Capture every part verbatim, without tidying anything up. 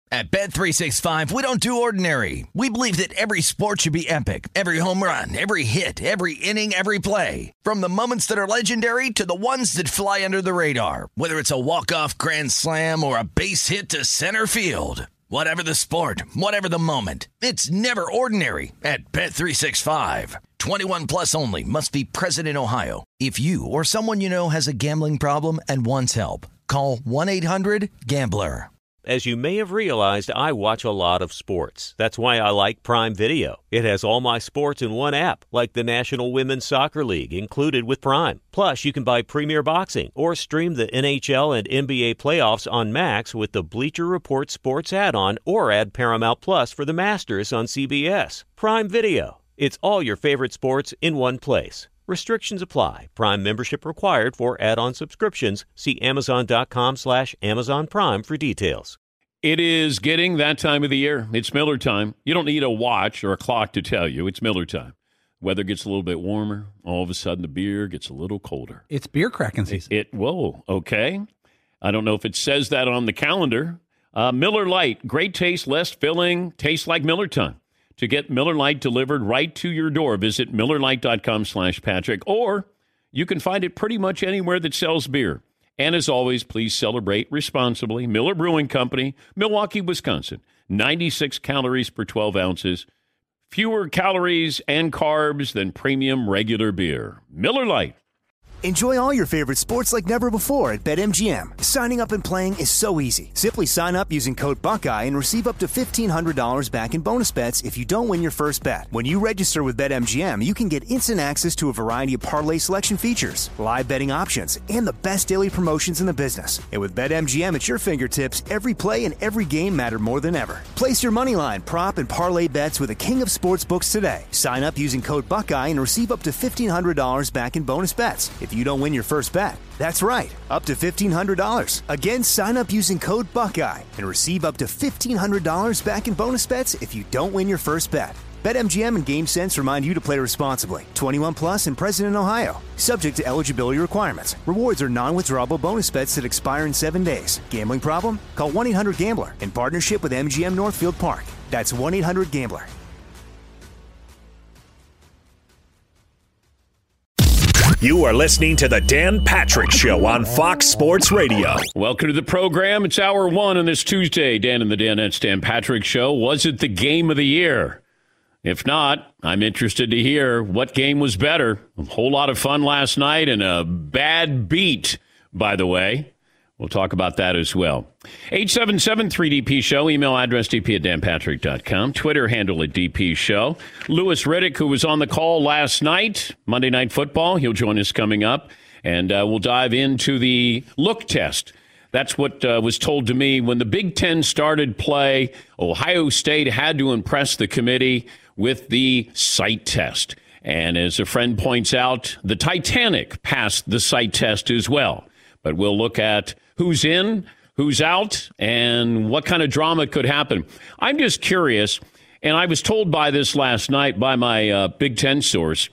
At Bet three sixty-five, we don't do ordinary. We believe that every sport should be epic. Every home run, every hit, every inning, every play. From the moments that are legendary to the ones that fly under the radar. Whether it's a walk-off grand slam or a base hit to center field. Whatever the sport, whatever the moment. It's never ordinary at Bet three sixty-five. twenty-one plus only. Must be present in Ohio. If you or someone you know has a gambling problem and wants help, call one eight hundred gambler. As you may have realized, I watch a lot of sports. That's why I like Prime Video. It has all my sports in one app, like the National Women's Soccer League, included with Prime. Plus, you can buy Premier Boxing or stream the N H L and N B A playoffs on Max with the Bleacher Report Sports add-on, or add Paramount Plus for the Masters on C B S. Prime Video. It's all your favorite sports in one place. Restrictions apply. Prime membership required for add-on subscriptions. See Amazon.com slash Amazon Prime for details. It is getting that time of the year. It's Miller time. You don't need a watch or a clock to tell you. It's Miller time. Weather gets a little bit warmer. All of a sudden, the beer gets a little colder. It's beer cracking season. It, it whoa, okay. I don't know if it says that on the calendar. Uh, Miller Lite, great taste, less filling, tastes like Miller time. To get Miller Lite delivered right to your door, visit MillerLite.com slash Patrick, or you can find it pretty much anywhere that sells beer. And as always, please celebrate responsibly. Miller Brewing Company, Milwaukee, Wisconsin. ninety-six calories per twelve ounces. Fewer calories and carbs than premium regular beer. Miller Lite. Enjoy all your favorite sports like never before at BetMGM. Signing up and playing is so easy. Simply sign up using code Buckeye and receive up to fifteen hundred dollars back in bonus bets if you don't win your first bet. When you register with BetMGM, you can get instant access to a variety of parlay selection features, live betting options, and the best daily promotions in the business. And with BetMGM at your fingertips, every play and every game matter more than ever. Place your moneyline, prop, and parlay bets with the king of sportsbooks today. Sign up using code Buckeye and receive up to fifteen hundred dollars back in bonus bets if you don't win your first bet. That's right, up to fifteen hundred dollars. Again, sign up using code Buckeye and receive up to fifteen hundred dollars back in bonus bets if you don't win your first bet. BetMGM and GameSense remind you to play responsibly. twenty-one plus and present in Ohio. Subject to eligibility requirements. Rewards are non-withdrawable bonus bets that expire in seven days. Gambling problem? Call one eight hundred gambler in partnership with M G M Northfield Park. That's one eight hundred gambler. You are listening to the Dan Patrick Show on Fox Sports Radio. Welcome to the program. It's hour one on this Tuesday. Dan and the Danettes Dan Patrick Show. Was it the game of the year? If not, I'm interested to hear what game was better. A whole lot of fun last night and a bad beat, by the way. We'll talk about that as well. eight seven seven three D P Show. Email address d p at dan patrick dot com. Twitter handle at D P Show. Louis Riddick, who was on the call last night, Monday Night Football. He'll join us coming up. And uh, we'll dive into the look test. That's what uh, was told to me when the Big Ten started play. Ohio State had to impress the committee with the sight test. And as a friend points out, the Titanic passed the sight test as well. But we'll look at who's in, who's out, and what kind of drama could happen. I'm just curious, and I was told by this last night by my uh, Big Ten source,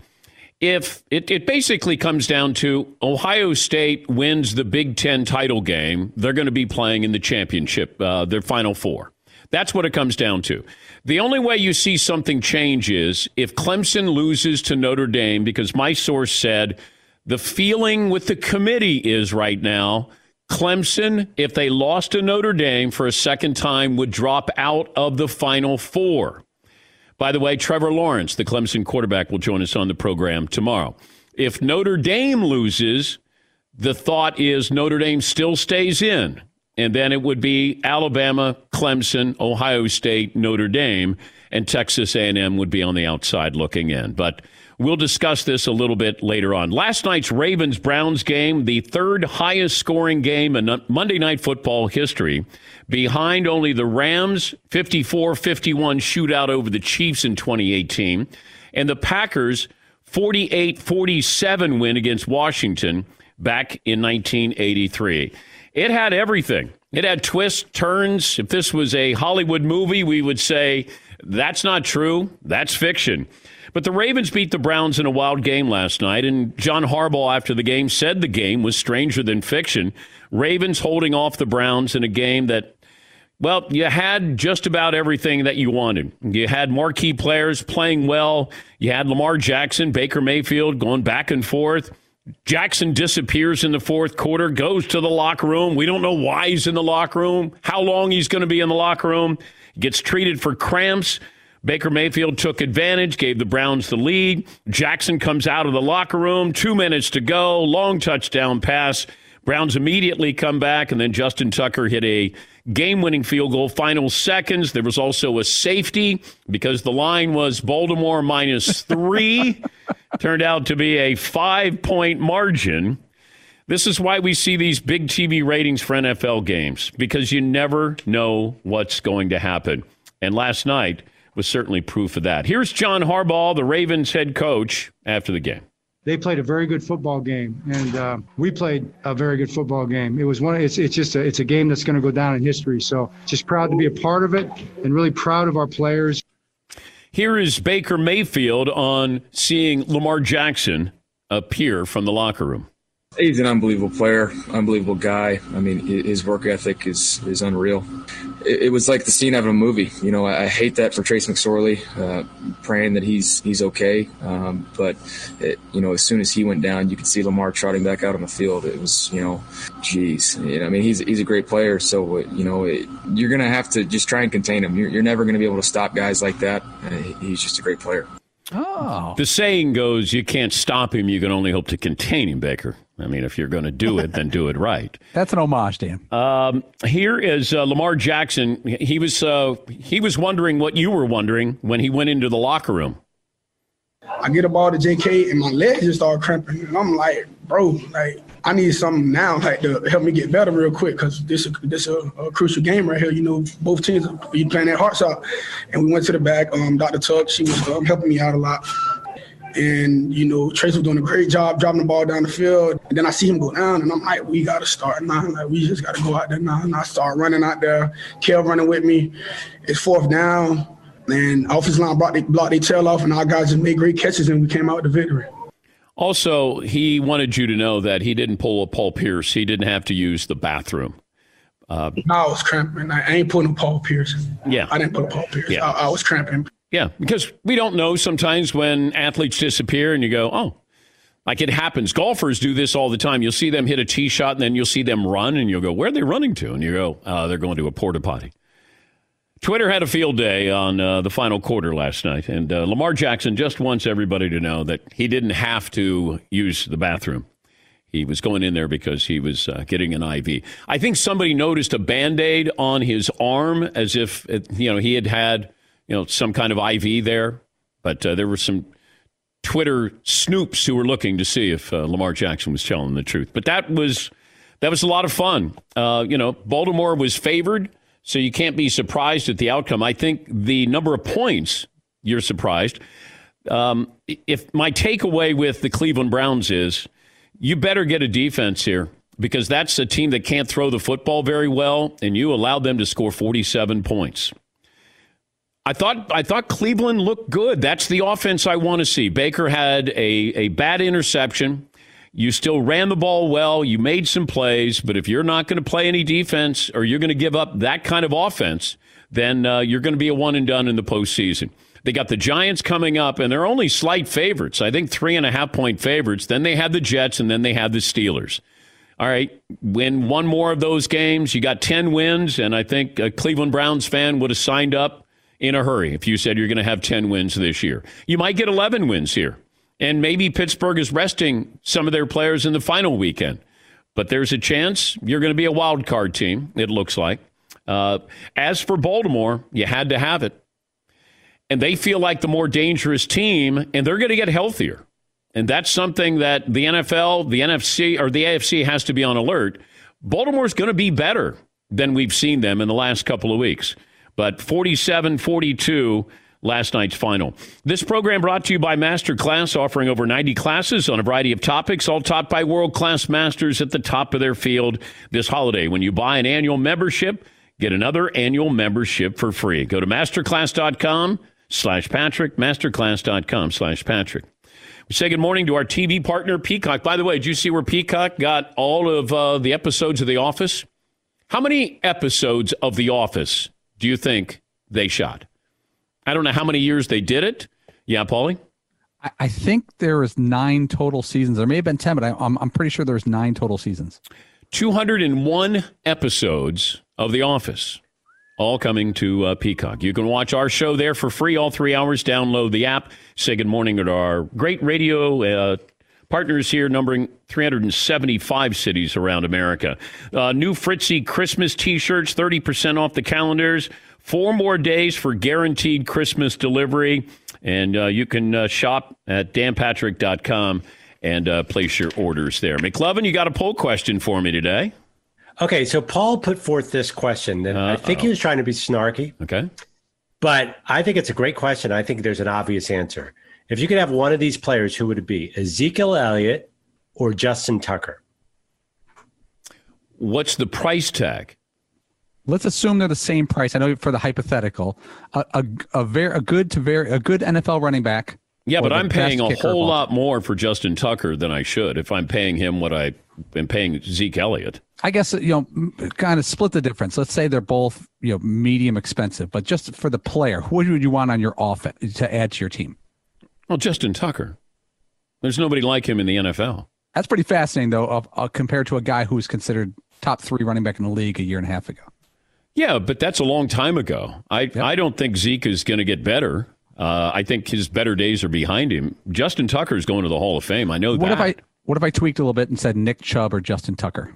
if it, it basically comes down to Ohio State wins the Big Ten title game, they're going to be playing in the championship, uh, their Final Four. That's what it comes down to. The only way you see something change is if Clemson loses to Notre Dame, because my source said the feeling with the committee is right now, Clemson, if they lost to Notre Dame for a second time, would drop out of the Final Four. By the way, Trevor Lawrence, the Clemson quarterback, will join us on the program tomorrow. If Notre Dame loses, the thought is Notre Dame still stays in. And then it would be Alabama, Clemson, Ohio State, Notre Dame, and Texas A and M would be on the outside looking in. But we'll discuss this a little bit later on. Last night's Ravens-Browns game, the third highest scoring game in Monday Night Football history, behind only the Rams' fifty-four fifty-one shootout over the Chiefs in twenty eighteen, and the Packers' forty-eight forty-seven win against Washington back in nineteen eighty-three. It had everything. It had twists, turns. If this was a Hollywood movie, we would say, that's not true. That's fiction. But the Ravens beat the Browns in a wild game last night, and John Harbaugh after the game said the game was stranger than fiction. Ravens holding off the Browns in a game that Well, you had just about everything that you wanted. You had marquee players playing well. You had Lamar Jackson, Baker Mayfield going back and forth. Jackson disappears in the fourth quarter, goes to the locker room. We don't know why he's in the locker room, how long he's going to be in the locker room. Gets treated for cramps. Baker Mayfield took advantage, gave the Browns the lead. Jackson comes out of the locker room, two minutes to go, long touchdown pass. Browns immediately come back, and then Justin Tucker hit a game-winning field goal, final seconds. There was also a safety because the line was Baltimore minus three. Turned out to be a five-point margin. This is why we see these big T V ratings for N F L games, because you never know what's going to happen. And last night was certainly proof of that. Here's John Harbaugh, the Ravens head coach, after the game. They played a very good football game, and uh, we played a very good football game. It was one. It's it's just a, it's a game that's going to go down in history. So just proud to be a part of it, and really proud of our players. Here is Baker Mayfield on seeing Lamar Jackson appear from the locker room. He's an unbelievable player, unbelievable guy. I mean, his work ethic is, is unreal. It, it was like the scene out of a movie. You know, I, I hate that for Trace McSorley, uh, praying that he's he's okay. Um, but, it, you know, as soon as he went down, you could see Lamar trotting back out on the field. It was, you know, geez. You know, I mean, he's he's a great player. So, you know, it, you're going to have to just try and contain him. You're, you're never going to be able to stop guys like that. Uh, he's just a great player. Oh. The saying goes, you can't stop him, you can only hope to contain him, Baker. I mean, if you're going to do it, then do it right. That's an homage to him. Um, here is uh, Lamar Jackson. He was uh, he was wondering what you were wondering when he went into the locker room. I get a ball to J K and my legs just start cramping. And I'm like, bro, like, I need something now, like, to help me get better real quick, because this is this a, a crucial game right here. You know, both teams are playing their hearts out. And we went to the back. Um, Doctor Tuck, she was um, helping me out a lot. And, you know, Trace was doing a great job dropping the ball down the field. And then I see him go down, and I'm like, we got to start now. Like, we just got to go out there now. And I start running out there. Kel running with me. It's fourth down. And offensive line brought they, blocked their tail off, and our guys just made great catches, and we came out with the victory. Also, he wanted you to know that he didn't pull a Paul Pierce. He didn't have to use the bathroom. Uh, I was cramping. I ain't pulling a Paul Pierce. Yeah. I didn't pull a Paul Pierce. Yeah. I, I was cramping. Yeah, because we don't know sometimes when athletes disappear and you go, oh, like it happens. Golfers do this all the time. You'll see them hit a tee shot, and then you'll see them run, and you'll go, where are they running to? And you go, oh, they're going to a porta potty. Twitter had a field day on uh, the final quarter last night, and uh, Lamar Jackson just wants everybody to know that he didn't have to use the bathroom. He was going in there because he was uh, getting an I V. I think somebody noticed a Band-Aid on his arm as if, it, you know, he had had, you know, some kind of I V there. But uh, there were some Twitter snoops who were looking to see if uh, Lamar Jackson was telling the truth. But that was that was a lot of fun. Uh, you know, Baltimore was favored, so you can't be surprised at the outcome. I think the number of points, you're surprised. Um, if my takeaway with the Cleveland Browns is, you better get a defense here, because that's a team that can't throw the football very well, and you allowed them to score forty-seven points. I thought I thought Cleveland looked good. That's the offense I want to see. Baker had a, a bad interception. You still ran the ball well. You made some plays. But if you're not going to play any defense, or you're going to give up that kind of offense, then uh, you're going to be a one and done in the postseason. They got the Giants coming up, and they're only slight favorites. I think three and a half point favorites. Then they have the Jets, and then they have the Steelers. All right, win one more of those games. You got ten wins, and I think a Cleveland Browns fan would have signed up in a hurry if you said you're going to have ten wins this year. You might get eleven wins here. And maybe Pittsburgh is resting some of their players in the final weekend. But there's a chance you're going to be a wild card team, it looks like. Uh, as for Baltimore, you had to have it. And they feel like the more dangerous team, and they're going to get healthier. And that's something that the N F L, the N F C, or the A F C has to be on alert. Baltimore's going to be better than we've seen them in the last couple of weeks. But forty-seven forty-two, last night's final. This program brought to you by Masterclass, offering over ninety classes on a variety of topics, all taught by world-class masters at the top of their field. This holiday, when you buy an annual membership, get another annual membership for free. Go to masterclass.com slash Patrick, masterclass.com slash Patrick. We say good morning to our T V partner, Peacock. By the way, did you see where Peacock got all of uh, the episodes of The Office? How many episodes of The Office do you think they shot? I don't know how many years they did it. Yeah, Paulie? I, I think there was nine total seasons. There may have been ten, but I, I'm, I'm pretty sure there's nine total seasons. two hundred one episodes of The Office, all coming to uh, Peacock. You can watch our show there for free all three hours. Download the app. Say good morning to our great radio uh, partners here, numbering three hundred seventy-five cities around America. Uh, new Fritzy Christmas T-shirts, thirty percent off the calendars. Four more days for guaranteed Christmas delivery. And uh, you can uh, shop at dan patrick dot com and uh, place your orders there. McLovin, you got a poll question for me today. Okay, so Paul put forth this question, and Uh-oh. I think he was trying to be snarky. Okay. But I think it's a great question. I think there's an obvious answer. If you could have one of these players, who would it be? Ezekiel Elliott or Justin Tucker? What's the price tag? Let's assume they're the same price. I know for the hypothetical, a a, a very a good to very a good N F L running back. Yeah, but I'm paying a whole lot more for Justin Tucker than I should if I'm paying him what I am paying Zeke Elliott. I guess, you know, kind of split the difference. Let's say they're both, you know, medium expensive, but just for the player, who would you want on your offense to add to your team? Well, Justin Tucker. There's nobody like him in the N F L. That's pretty fascinating, though, uh, uh, compared to a guy who was considered top three running back in the league a year and a half ago. Yeah, but that's a long time ago. I, yep. I don't think Zeke is going to get better. Uh, I think his better days are behind him. Justin Tucker is going to the Hall of Fame. I know what that. If I, what if I tweaked a little bit and said Nick Chubb or Justin Tucker?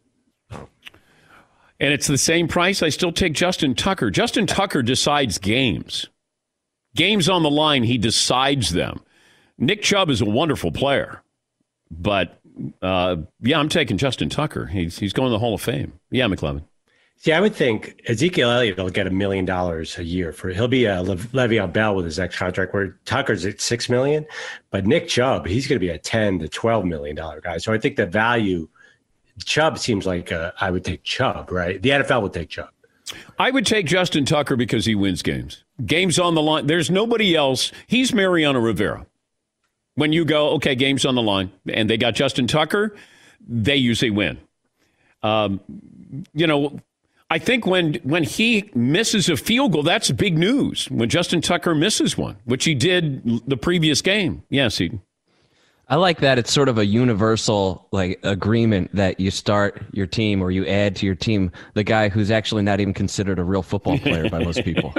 And it's the same price? I still take Justin Tucker. Justin Tucker decides games. Games on the line, he decides them. Nick Chubb is a wonderful player. But, uh, yeah, I'm taking Justin Tucker. He's, he's going to the Hall of Fame. Yeah, McLevin. See, I would think Ezekiel Elliott will get a million dollars a year for he'll be a Le- Le'Veon Bell with his next contract, where Tucker's at six million, but Nick Chubb, he's going to be a ten to twelve million dollar guy. So I think the value Chubb seems like a, I would take Chubb, right? The N F L would take Chubb. I would take Justin Tucker because he wins games. Games on the line. There's nobody else. He's Mariano Rivera. When you go, okay, games on the line, and they got Justin Tucker, they usually win. Um, you know. I think when when he misses a field goal, that's big news. When Justin Tucker misses one, which he did the previous game. Yes, Eden. I like that. It's sort of a universal like agreement that you start your team or you add to your team the guy who's actually not even considered a real football player by most people.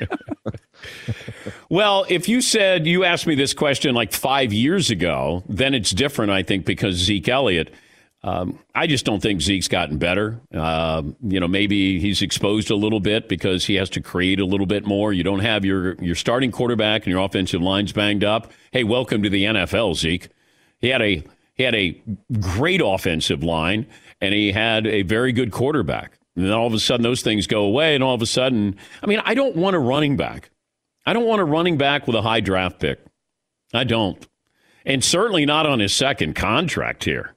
Well, if you said, you asked me this question like five years ago, then it's different, I think, because Zeke Elliott. Um, I just don't think Zeke's gotten better. Uh, you know, maybe he's exposed a little bit because he has to create a little bit more. You don't have your, your starting quarterback and your offensive line's banged up. Hey, welcome to the N F L, Zeke. He had a he had a great offensive line and he had a very good quarterback. And then all of a sudden those things go away, and all of a sudden, I mean, I don't want a running back. I don't want a running back with a high draft pick. I don't. And certainly not on his second contract here.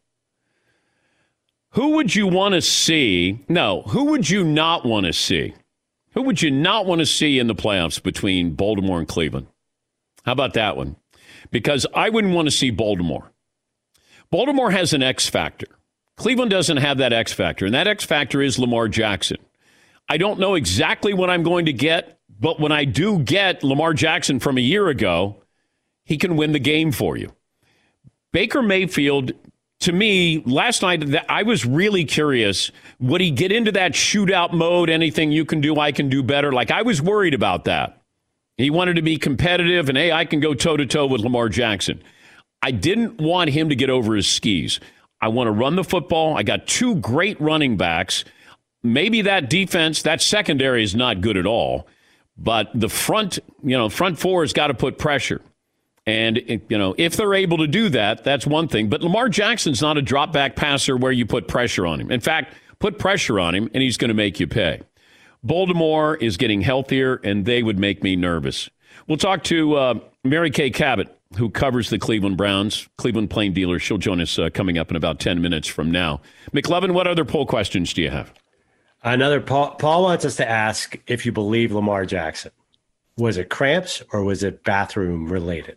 Who would you want to see? No, who would you not want to see? Who would you not want to see in the playoffs between Baltimore and Cleveland? How about that one? Because I wouldn't want to see Baltimore. Baltimore has an X factor. Cleveland doesn't have that X factor, and that X factor is Lamar Jackson. I don't know exactly what I'm going to get, but when I do get Lamar Jackson from a year ago, he can win the game for you. Baker Mayfield, to me, last night, I was really curious. Would he get into that shootout mode? Anything you can do, I can do better. Like, I was worried about that. He wanted to be competitive, and, hey, I can go toe-to-toe with Lamar Jackson. I didn't want him to get over his skis. I want to run the football. I got two great running backs. Maybe that defense, that secondary is not good at all. But the front, you know, front four has got to put pressure. And, you know, if they're able to do that, that's one thing. But Lamar Jackson's not a drop-back passer where you put pressure on him. In fact, put pressure on him, and he's going to make you pay. Baltimore is getting healthier, and they would make me nervous. We'll talk to uh, Mary Kay Cabot, who covers the Cleveland Browns, Cleveland Plain Dealer. She'll join us uh, coming up in about ten minutes from now. McLevin, what other poll questions do you have? Another Paul, Paul wants us to ask if you believe Lamar Jackson. Was it cramps or was it bathroom related?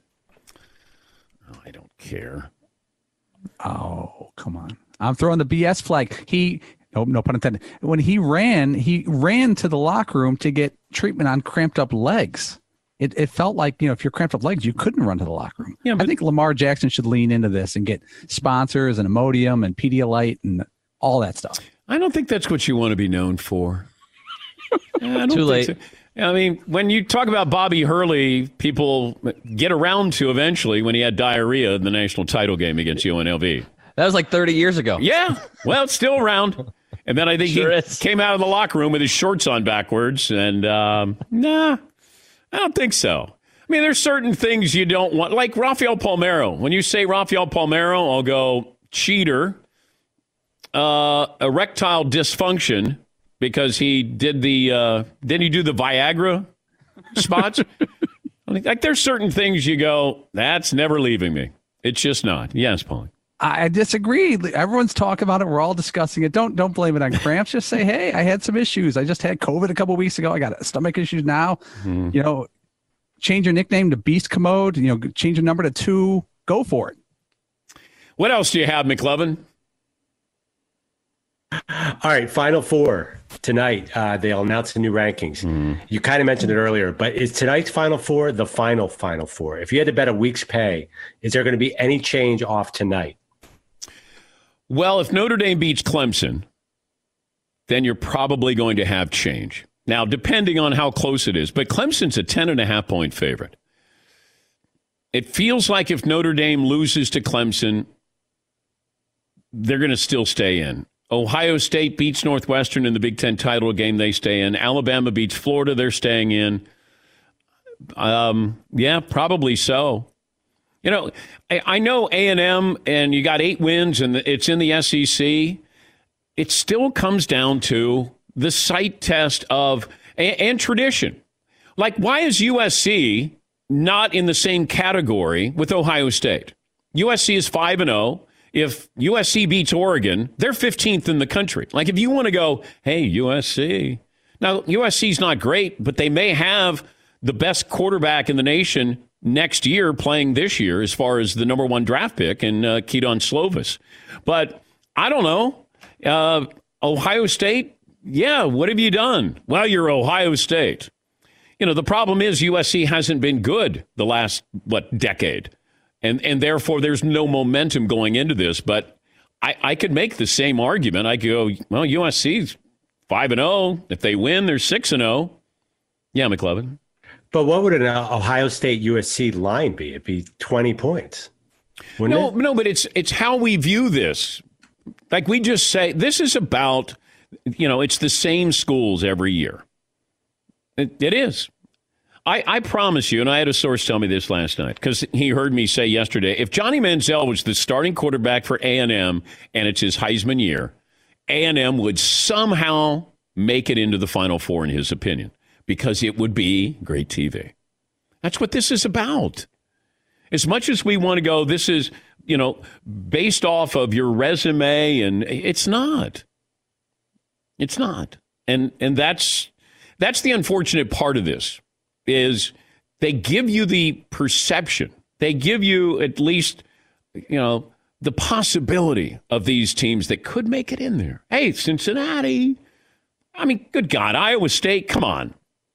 Oh, I don't care. Oh, come on. I'm throwing the B S flag. He Nope, no pun intended. When he ran, he ran to the locker room to get treatment on cramped up legs. It it felt like, you know, if you're cramped up legs, you couldn't run to the locker room. Yeah, but I think Lamar Jackson should lean into this and get sponsors and Imodium and Pedialyte and all that stuff. I don't think that's what you want to be known for. I don't Too late. think so. I mean, when you talk about Bobby Hurley, people get around to eventually when he had diarrhea in the national title game against U N L V. That was like thirty years ago. Yeah, well, it's still around. And then I think sure he is. came out of the locker room with his shorts on backwards. And um, nah, I don't think so. I mean, there's certain things you don't want. Like Rafael Palmeiro. When you say Rafael Palmeiro, I'll go cheater, uh, erectile dysfunction, because he did the, uh, didn't he do the Viagra spots? Like, there's certain things you go, that's never leaving me. It's just not. Yes, Paulie. I disagree. Everyone's talking about it. We're all discussing it. Don't don't blame it on cramps. Just say, hey, I had some issues. I just had COVID a couple of weeks ago. I got stomach issues now. Mm-hmm. You know, change your nickname to Beast Commode. You know, change your number to two. Go for it. What else do you have, McLovin? All right, Final Four tonight. Uh, they'll announce the new rankings. Mm. You kind of mentioned it earlier, but is tonight's Final Four the final Final Four? If you had to bet a week's pay, is there going to be any change off tonight? Well, if Notre Dame beats Clemson, then you're probably going to have change. Now, depending on how close it is, but Clemson's a ten and a half point favorite. It feels like if Notre Dame loses to Clemson, they're going to still stay in. Ohio State beats Northwestern in the Big Ten title game, they stay in. Alabama beats Florida, they're staying in. Um, yeah, probably so. You know, I, I know A and M, and you got eight wins, and it's in the S E C. It still comes down to the sight test of and, and tradition. Like, why is U S C not in the same category with Ohio State? U S C is five and oh. If U S C beats Oregon, they're fifteenth in the country. Like, if you want to go, hey, U S C. Now, U S C's not great, but they may have the best quarterback in the nation next year playing this year as far as the number one draft pick in uh, Keaton Slovis. But I don't know. Uh, Ohio State, yeah, what have you done? Well, you're Ohio State. You know, the problem is U S C hasn't been good the last, what, decade. And and therefore, there's no momentum going into this. But I, I could make the same argument. I could go, well, U S C's five and oh. If they win, they're six and oh. Yeah, McLovin. But what would an Ohio State U S C line be? It'd be twenty points. No, it? no, but it's it's how we view this. Like, we just say, this is about, you know, it's the same schools every year. It, it is. I, I promise you, and I had a source tell me this last night, because he heard me say yesterday, if Johnny Manziel was the starting quarterback for A and M and it's his Heisman year, A and M would somehow make it into the Final Four, in his opinion, because it would be great T V. That's what this is about. As much as we want to go, this is, you know, based off of your resume, and it's not. It's not. And and that's that's the unfortunate part of this. Is they give you the perception, they give you at least, you know, the possibility of these teams that could make it in there. Hey, Cincinnati, I mean, good God, Iowa State, come on.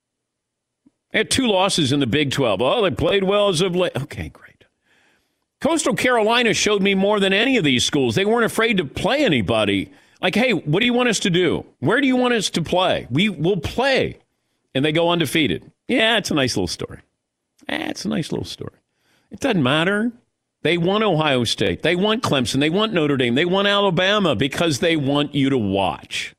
They had two losses in the Big twelve. Oh, they played well as of late. Okay, great. Coastal Carolina showed me more than any of these schools. They weren't afraid to play anybody. Like, hey, what do you want us to do? Where do you want us to play? We will play. And they go undefeated. Yeah, it's a nice little story. Eh, it's a nice little story. It doesn't matter. They want Ohio State. They want Clemson. They want Notre Dame. They want Alabama because they want you to watch.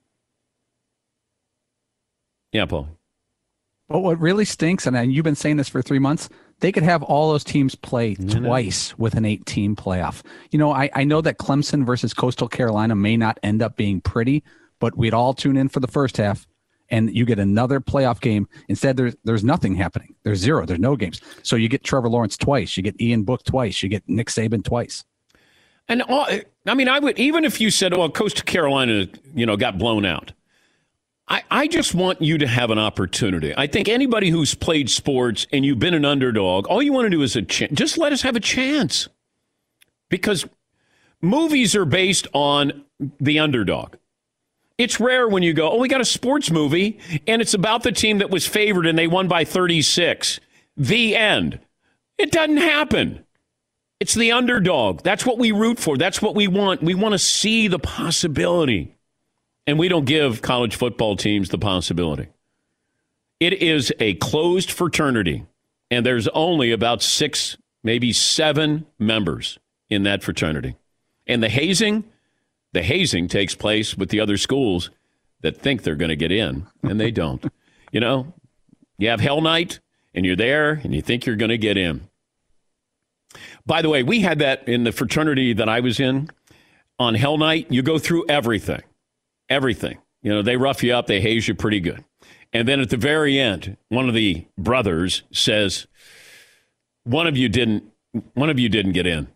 Yeah, Paul. But what really stinks, and you've been saying this for three months, they could have all those teams play twice with an eight-team playoff. You know, I, I know that Clemson versus Coastal Carolina may not end up being pretty, but we'd all tune in for the first half. And you get another playoff game. Instead, there's there's nothing happening. There's zero. There's no games. So you get Trevor Lawrence twice. You get Ian Book twice. You get Nick Saban twice. And all, I mean, I would, even if you said, "Well, Coastal Carolina, you know, got blown out," I I just want you to have an opportunity. I think anybody who's played sports and you've been an underdog, all you want to do is a ch- just let us have a chance, because movies are based on the underdog. It's rare when you go, oh, we got a sports movie, and it's about the team that was favored and they won by thirty-six. The end. It doesn't happen. It's the underdog. That's what we root for. That's what we want. We want to see the possibility. And we don't give college football teams the possibility. It is a closed fraternity, and there's only about six, maybe seven members in that fraternity. And the hazing, the hazing takes place with the other schools that think they're going to get in, and they don't. You know, you have Hell Night, and you're there, and you think you're going to get in. By the way, we had that in the fraternity that I was in. On Hell Night, you go through everything. Everything. You know, they rough you up, they haze you pretty good. And then at the very end, one of the brothers says, one of you didn't, one of you didn't get in.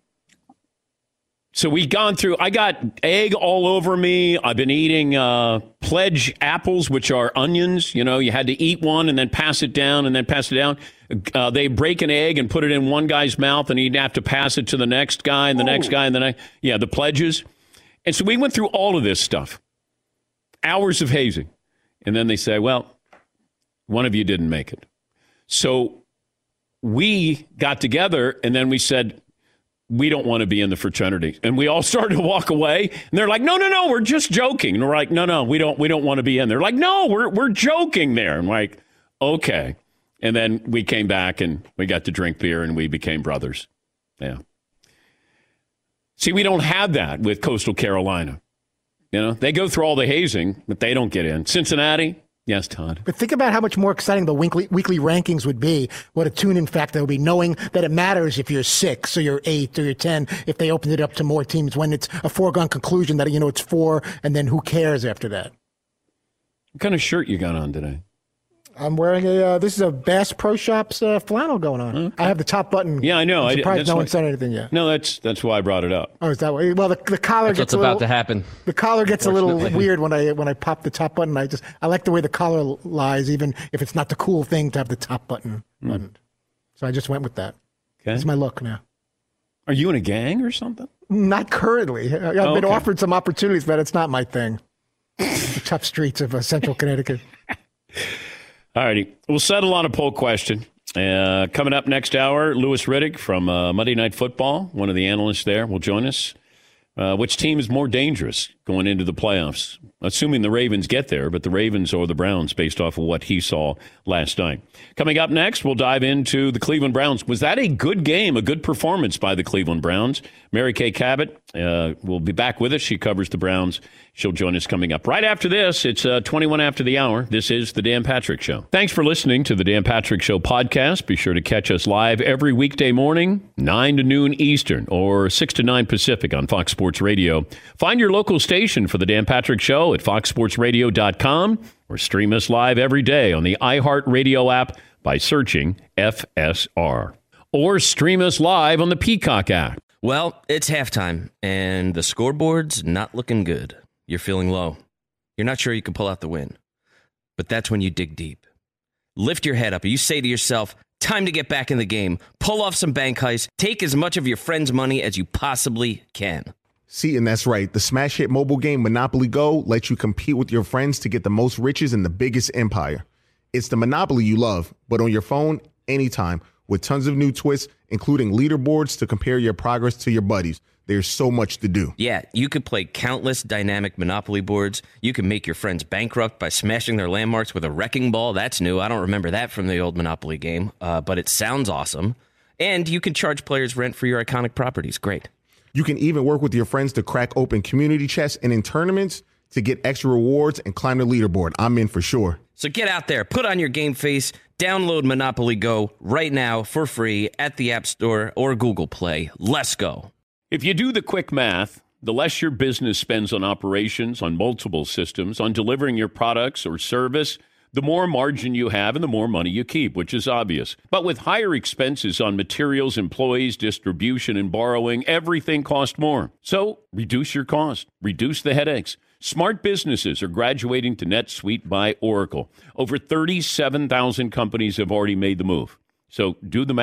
So we've gone through, I got egg all over me. I've been eating uh, pledge apples, which are onions. You know, you had to eat one and then pass it down and then pass it down. Uh, they break an egg and put it in one guy's mouth, and he'd have to pass it to the next guy and the oh. next guy and the next. Yeah, the pledges. And so we went through all of this stuff. Hours of hazing. And then they say, well, one of you didn't make it. So we got together, and then we said, we don't want to be in the fraternity. And we all started to walk away. And they're like, no, no, no, we're just joking. And we're like, no, no, we don't we don't want to be in there. Like, no, we're we're joking there. I'm like, okay. And then we came back and we got to drink beer and we became brothers. Yeah. See, we don't have that with Coastal Carolina. You know, they go through all the hazing, but they don't get in. Cincinnati, yes, Todd. But think about how much more exciting the weekly, weekly rankings would be. What a tune-in factor would be, knowing that it matters if you're six or you're eight or you're ten, if they opened it up to more teams, when it's a foregone conclusion that, you know, it's four, and then who cares after that? What kind of shirt you got on today? I'm wearing a, uh, this is a Bass Pro Shops uh, flannel going on. Okay. I have the top button. Yeah, I know. I'm surprised I, no why, one said anything yet. No, that's that's why I brought it up. Oh, is that why? Well, the, the collar that's gets what's a little, about to happen. The collar gets a little weird when I when I pop the top button. I just I like the way the collar lies, even if it's not the cool thing to have the top button. Mm. button. So I just went with that. Okay. That's my look now. Are you in a gang or something? Not currently. I've oh, been okay. offered some opportunities, but it's not my thing. The tough streets of uh, Central Connecticut. All righty. We'll settle on a poll question. Uh, coming up next hour, Louis Riddick from uh, Monday Night Football, one of the analysts there, will join us. Uh, which team is more dangerous going into the playoffs? Assuming the Ravens get there, but the Ravens or the Browns based off of what he saw last night. Coming up next, we'll dive into the Cleveland Browns. Was that a good game, a good performance by the Cleveland Browns? Mary Kay Cabot uh, will be back with us. She covers the Browns. She'll join us coming up. Right after this, it's uh, twenty-one after the hour. This is The Dan Patrick Show. Thanks for listening to The Dan Patrick Show podcast. Be sure to catch us live every weekday morning, nine to noon Eastern or six to nine Pacific on Fox Sports Radio. Find your local station for The Dan Patrick Show at fox sports radio dot com or stream us live every day on the iHeartRadio app by searching F S R. Or stream us live on the Peacock app. Well, it's halftime, and the scoreboard's not looking good. You're feeling low. You're not sure you can pull out the win. But that's when you dig deep. Lift your head up, and you say to yourself, time to get back in the game. Pull off some bank heists. Take as much of your friend's money as you possibly can. See, and that's right. The smash hit mobile game Monopoly Go lets you compete with your friends to get the most riches in the biggest empire. It's the Monopoly you love, but on your phone, anytime, with tons of new twists, including leaderboards to compare your progress to your buddies. There's so much to do. Yeah, you could play countless dynamic Monopoly boards. You can make your friends bankrupt by smashing their landmarks with a wrecking ball. That's new. I don't remember that from the old Monopoly game, uh, but it sounds awesome. And you can charge players rent for your iconic properties. Great. You can even work with your friends to crack open community chests and in tournaments to get extra rewards and climb the leaderboard. I'm in for sure. So get out there, put on your game face, download Monopoly Go right now for free at the App Store or Google Play. Let's go. If you do the quick math, the less your business spends on operations, on multiple systems, on delivering your products or service, the more margin you have and the more money you keep, which is obvious. But with higher expenses on materials, employees, distribution, and borrowing, everything costs more. So reduce your cost, reduce the headaches. Smart businesses are graduating to NetSuite by Oracle. Over thirty-seven thousand companies have already made the move. So do the math.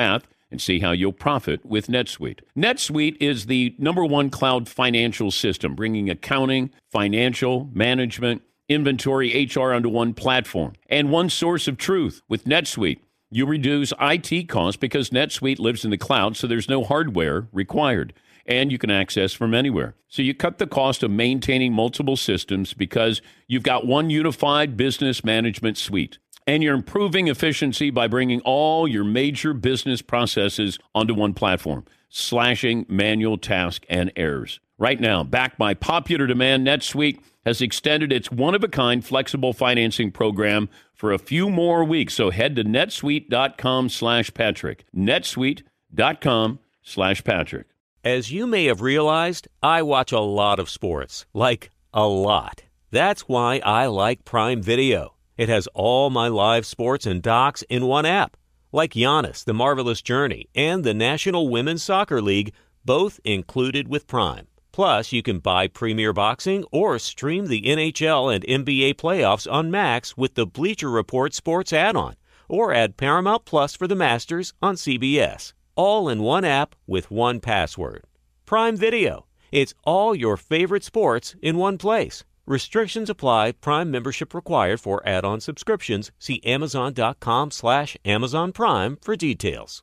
and see how you'll profit with NetSuite. NetSuite is the number one cloud financial system, bringing accounting, financial, management, inventory, H R onto one platform and one source of truth. With NetSuite, you reduce I T costs because NetSuite lives in the cloud, so there's no hardware required, and you can access from anywhere. So you cut the cost of maintaining multiple systems because you've got one unified business management suite. And you're improving efficiency by bringing all your major business processes onto one platform, slashing manual tasks and errors. Right now, backed by popular demand, NetSuite has extended its one-of-a-kind flexible financing program for a few more weeks. So head to netsuite.com slash Patrick. netsuite.com slash Patrick. As you may have realized, I watch a lot of sports, like a lot. That's why I like Prime Video. It has all my live sports and docs in one app, like Giannis, The Marvelous Journey, and the National Women's Soccer League, both included with Prime. Plus, you can buy Premier Boxing or stream the N H L and N B A playoffs on Max with the Bleacher Report Sports add-on, or add Paramount Plus for the Masters on C B S. All in one app with one password. Prime Video. It's all your favorite sports in one place. Restrictions apply. Prime membership required for add-on subscriptions. See amazon.com slash Amazon Prime for details.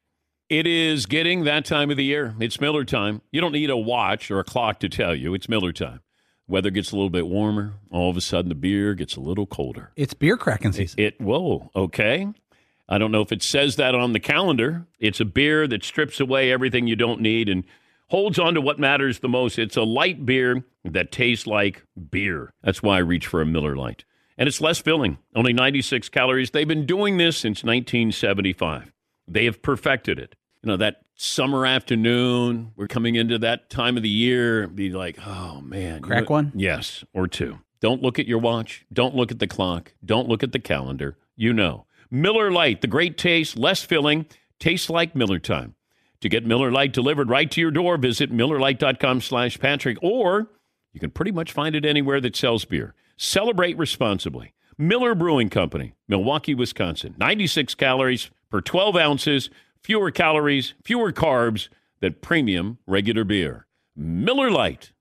It is getting that time of the year. It's Miller time. You don't need a watch or a clock to tell you. It's Miller time. Weather gets a little bit warmer. All of a sudden, the beer gets a little colder. It's beer cracking season. It, it whoa, okay. I don't know if it says that on the calendar. It's a beer that strips away everything you don't need and holds on to what matters the most. It's a light beer that tastes like beer. That's why I reach for a Miller Lite. And it's less filling, only ninety-six calories. They've been doing this since nineteen seventy-five. They have perfected it. You know, that summer afternoon, we're coming into that time of the year, be like, oh, man. Crack you know, one? Yes, or two. Don't look at your watch. Don't look at the clock. Don't look at the calendar. You know. Miller Lite, the great taste, less filling, tastes like Miller time. To get Miller Lite delivered right to your door, visit MillerLite.com slash Patrick, or you can pretty much find it anywhere that sells beer. Celebrate responsibly. Miller Brewing Company, Milwaukee, Wisconsin. ninety-six calories per twelve ounces, fewer calories, fewer carbs than premium regular beer. Miller Lite.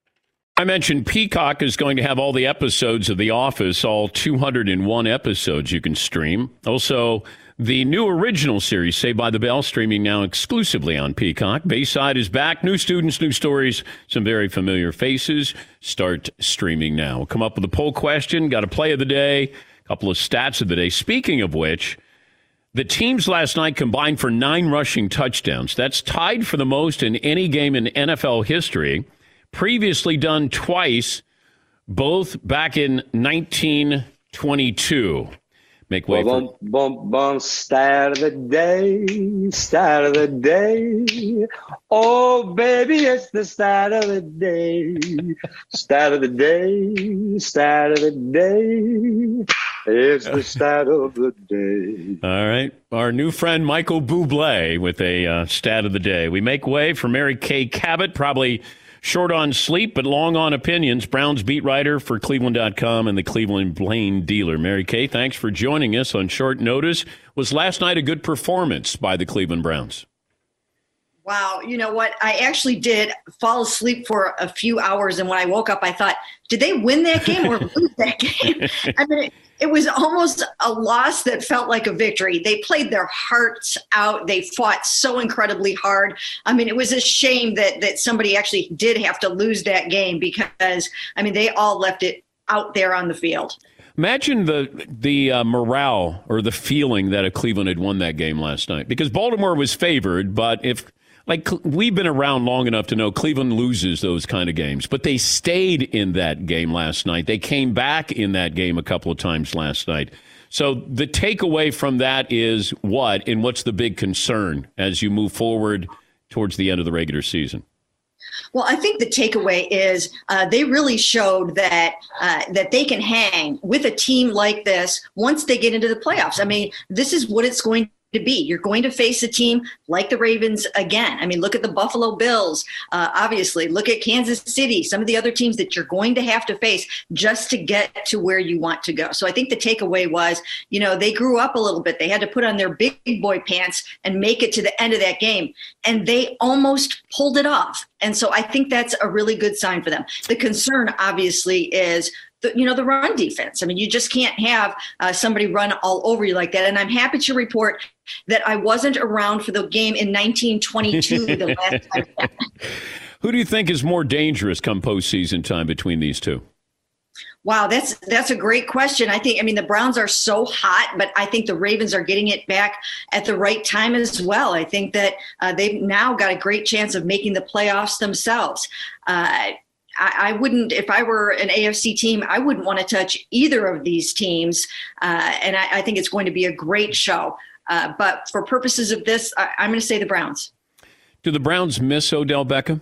I mentioned Peacock is going to have all the episodes of The Office, all two hundred one episodes you can stream. Also, the new original series, Saved by the Bell, streaming now exclusively on Peacock. Bayside is back. New students, new stories, some very familiar faces. Start streaming now. We'll come up with a poll question, got a play of the day, a couple of stats of the day. Speaking of which, the teams last night combined for nine rushing touchdowns. That's tied for the most in any game in N F L history. Previously done twice, both back in nineteen twenty-two. Make way bum, for... Bum, bum, stat of the day, stat of the day. Oh, baby, it's the stat of the day. Stat of the day, stat of the day. It's the stat of the day. All right. Our new friend, Michael Bublé, with a uh, stat of the day. We make way for Mary Kay Cabot, probably short on sleep, but long on opinions. Browns beat writer for Cleveland dot com and the Cleveland Plain Dealer. Mary Kay, thanks for joining us on short notice. Was last night a good performance by the Cleveland Browns? Wow. You know what? I actually did fall asleep for a few hours. And when I woke up, I thought, did they win that game or lose that game? I mean, it, it was almost a loss that felt like a victory. They played their hearts out. They fought so incredibly hard. I mean, it was a shame that, that somebody actually did have to lose that game because, I mean, they all left it out there on the field. Imagine the the uh, morale or the feeling that if Cleveland had won that game last night. Because Baltimore was favored, but if... Like, we've been around long enough to know Cleveland loses those kind of games, but they stayed in that game last night. They came back in that game a couple of times last night. So the takeaway from that is what, and what's the big concern as you move forward towards the end of the regular season? Well, I think the takeaway is uh, they really showed that uh, that they can hang with a team like this once they get into the playoffs. I mean, this is what it's going to be. You're going to face a team like the Ravens again. I mean, look at the Buffalo Bills, uh, obviously. Look at Kansas City, some of the other teams that you're going to have to face just to get to where you want to go. So I think the takeaway was, you know, they grew up a little bit. They had to put on their big boy pants and make it to the end of that game. And they almost pulled it off. And so I think that's a really good sign for them. The concern, obviously, is The, you know, the run defense. I mean, you just can't have uh, somebody run all over you like that. And I'm happy to report that I wasn't around for the game in nineteen twenty-two the last time. Who do you think is more dangerous come postseason time between these two? Wow, that's that's a great question. I think, I mean, the Browns are so hot, but I think the Ravens are getting it back at the right time as well. I think that uh, they've now got a great chance of making the playoffs themselves. Uh, I wouldn't, if I were an A F C team, I wouldn't want to touch either of these teams. Uh, and I, I think it's going to be a great show. Uh, but for purposes of this, I, I'm going to say the Browns. Do the Browns miss Odell Beckham?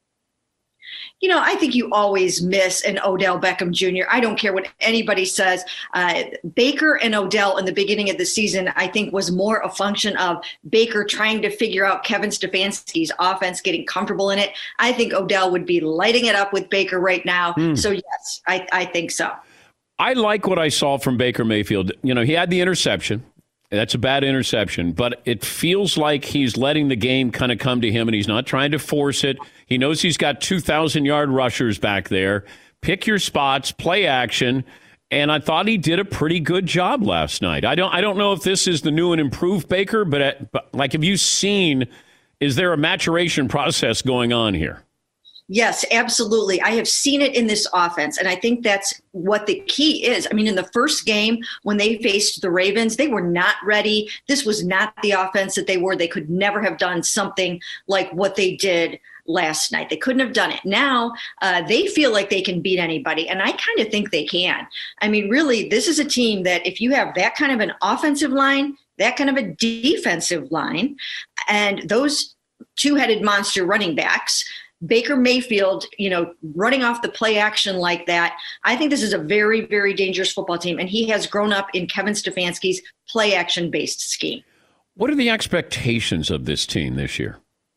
You know, I think you always miss an Odell Beckham Junior I don't care what anybody says. Uh, Baker and Odell in the beginning of the season, I think, was more a function of Baker trying to figure out Kevin Stefanski's offense, getting comfortable in it. I think Odell would be lighting it up with Baker right now. Hmm. So, yes, I, I think so. I like what I saw from Baker Mayfield. You know, he had the interception. That's a bad interception, but it feels like he's letting the game kind of come to him, and he's not trying to force it. He knows he's got two thousand yard rushers back there. Pick your spots, play action, and I thought he did a pretty good job last night. I don't I don't know if this is the new and improved Baker, but, at, but like, have you seen, is there a maturation process going on here? Yes, absolutely. I have seen it in this offense, and I think that's what the key is. I mean, in the first game when they faced the Ravens, they were not ready. This was not the offense that they were. They could never have done something like what they did last night. They couldn't have done it. Now uh, they feel like they can beat anybody, and I kind of think they can. I mean, really, this is a team that if you have that kind of an offensive line, that kind of a defensive line, and those two-headed monster running backs, Baker Mayfield, you know, running off the play action like that, I think this is a very, very dangerous football team, and he has grown up in Kevin Stefanski's play action based scheme. What are the expectations of this team this year?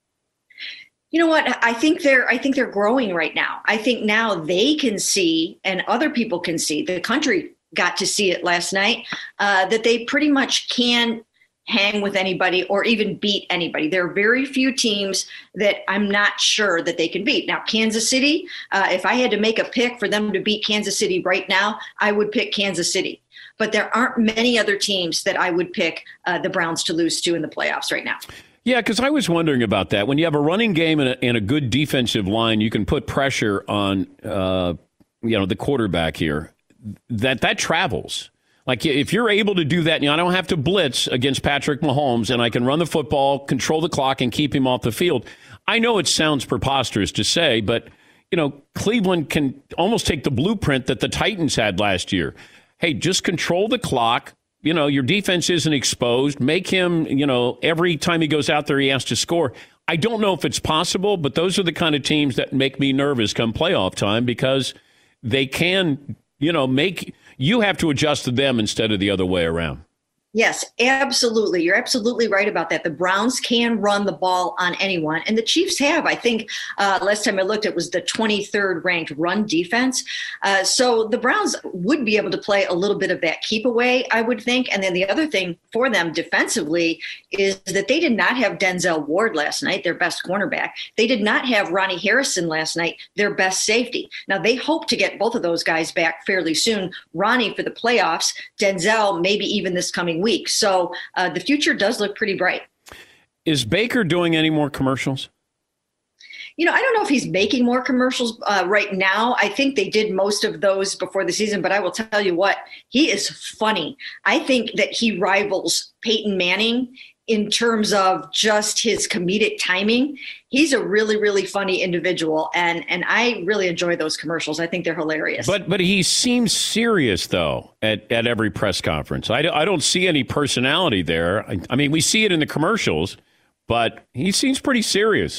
You know what? I think they're I think they're growing right now. I think now they can see, and other people can see, the country got to see it last night, uh, that they pretty much can hang with anybody or even beat anybody. There are very few teams that I'm not sure that they can beat. Now, Kansas City, uh, if I had to make a pick for them to beat Kansas City right now, I would pick Kansas City. But there aren't many other teams that I would pick uh, the Browns to lose to in the playoffs right now. Yeah, because I was wondering about that. When you have a running game and a, and a good defensive line, you can put pressure on uh, you know, the quarterback here. That that travels. Like, if you're able to do that, you know, I don't have to blitz against Patrick Mahomes, and I can run the football, control the clock, and keep him off the field. I know it sounds preposterous to say, but, you know, Cleveland can almost take the blueprint that the Titans had last year. Hey, just control the clock. You know, your defense isn't exposed. Make him, you know, every time he goes out there, he has to score. I don't know if it's possible, but those are the kind of teams that make me nervous come playoff time, because they can, you know, make – you have to adjust to them instead of the other way around. Yes, absolutely. You're absolutely right about that. The Browns can run the ball on anyone, and the Chiefs have. I think uh, last time I looked, it was the twenty-third ranked run defense. Uh, so the Browns would be able to play a little bit of that keep away, I would think. And then the other thing for them defensively is that they did not have Denzel Ward last night, their best cornerback. They did not have Ronnie Harrison last night, their best safety. Now, they hope to get both of those guys back fairly soon. Ronnie for the playoffs, Denzel maybe even this coming week. week. So uh, the future does look pretty bright. Is Baker doing any more commercials? You know, I don't know if he's making more commercials uh, right now. I think they did most of those before the season, but I will tell you what, he is funny. I think that he rivals Peyton Manning in terms of just his comedic timing. He's a really, really funny individual, and and I really enjoy those commercials. I think they're hilarious. But but he seems serious, though, at, at every press conference. I, I don't see any personality there. I, I mean, we see it in the commercials, but he seems pretty serious.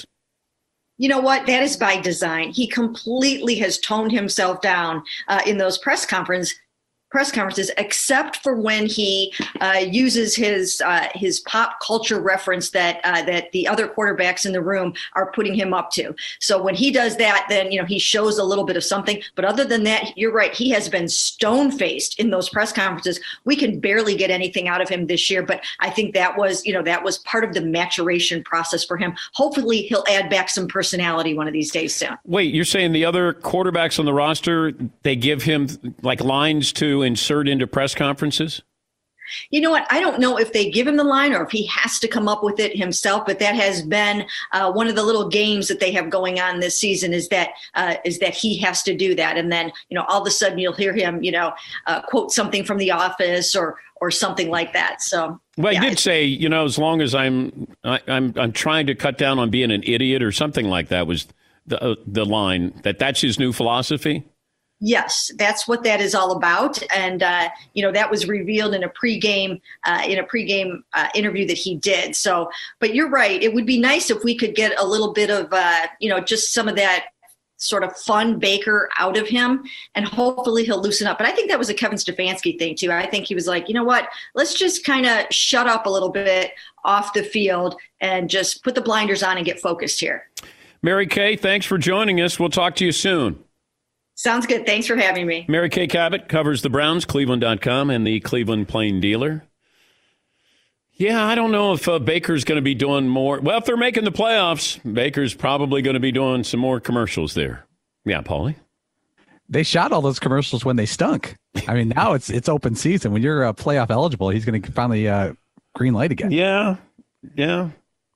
You know what? That is by design. He completely has toned himself down uh, in those press conference press conferences, except for when he uh, uses his uh, his pop culture reference that uh, that the other quarterbacks in the room are putting him up to. So when he does that, then you know he shows a little bit of something. But other than that, you're right. He has been stone-faced in those press conferences. We can barely get anything out of him this year, but I think that was you know that was part of the maturation process for him. Hopefully, he'll add back some personality one of these days soon. Wait, you're saying the other quarterbacks on the roster, they give him like lines to insert into press conferences? You know what? I don't know if they give him the line or if he has to come up with it himself, but that has been uh, one of the little games that they have going on this season is that uh, is that he has to do that. And then, you know, all of a sudden you'll hear him, you know, uh, quote something from The Office or or something like that. So, well, yeah, I did say, you know, as long as I'm I, I'm I'm trying to cut down on being an idiot or something like that was the uh, the line that that's his new philosophy. Yes, that's what that is all about, and uh, you know that was revealed in a pregame uh, in a pregame uh, interview that he did. So, but you're right; it would be nice if we could get a little bit of uh, you know just some of that sort of fun Baker out of him, and hopefully he'll loosen up. But I think that was a Kevin Stefanski thing too. I think he was like, you know what? Let's just kind of shut up a little bit off the field and just put the blinders on and get focused here. Mary Kay, thanks for joining us. We'll talk to you soon. Sounds good. Thanks for having me. Mary Kay Cabot covers the Browns, Cleveland dot com, and the Cleveland Plain Dealer. Yeah, I don't know if uh, Baker's going to be doing more. Well, if they're making the playoffs, Baker's probably going to be doing some more commercials there. Yeah, Paulie? They shot all those commercials when they stunk. I mean, now it's it's open season. When you're uh, playoff eligible, he's going to finally uh, green light again. Yeah, yeah.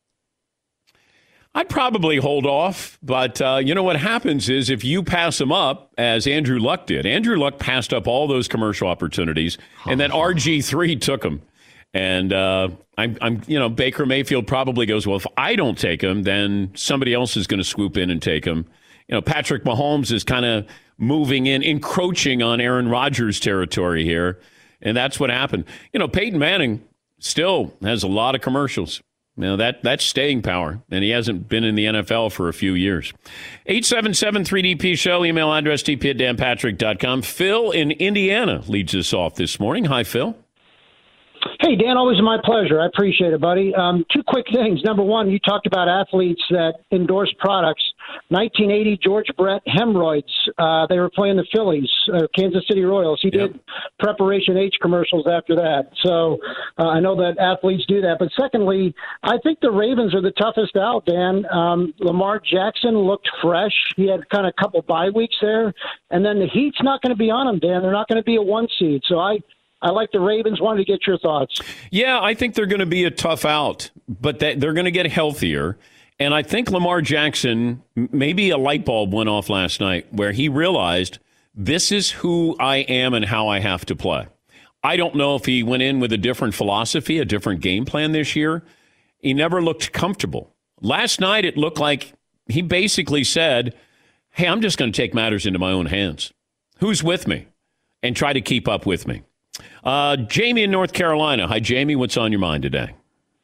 I'd probably hold off, but uh, you know what happens is if you pass them up, as Andrew Luck did, Andrew Luck passed up all those commercial opportunities, and then R G three took them. And uh, I'm, I'm, you know, Baker Mayfield probably goes, well, if I don't take him, then somebody else is going to swoop in and take him. You know, Patrick Mahomes is kind of moving in, encroaching on Aaron Rodgers' territory here, and that's what happened. You know, Peyton Manning still has a lot of commercials. You know, that, that's staying power, and he hasn't been in the N F L for a few years. eight seven seven three D P show, email address d p at dan patrick dot com. Phil in Indiana leads us off this morning. Hi, Phil. Hey, Dan, always my pleasure. I appreciate it, buddy. Um, two quick things. Number one, you talked about athletes that endorse products. nineteen eighty, George Brett, hemorrhoids. Uh, they were playing the Phillies, uh, Kansas City Royals. He yep. did Preparation H commercials after that. So uh, I know that athletes do that. But secondly, I think the Ravens are the toughest out, Dan. Um, Lamar Jackson looked fresh. He had kind of a couple bye weeks there. And then the Heat's not going to be on him, Dan. They're not going to be a one seed. So I – I like the Ravens. Wanted to get your thoughts. Yeah, I think they're going to be a tough out, but that they're going to get healthier. And I think Lamar Jackson, maybe a light bulb went off last night where he realized this is who I am and how I have to play. I don't know if he went in with a different philosophy, a different game plan this year. He never looked comfortable. Last night, it looked like he basically said, hey, I'm just going to take matters into my own hands. Who's with me? And try to keep up with me. Uh, Jamie in North Carolina. Hi, Jamie. What's on your mind today?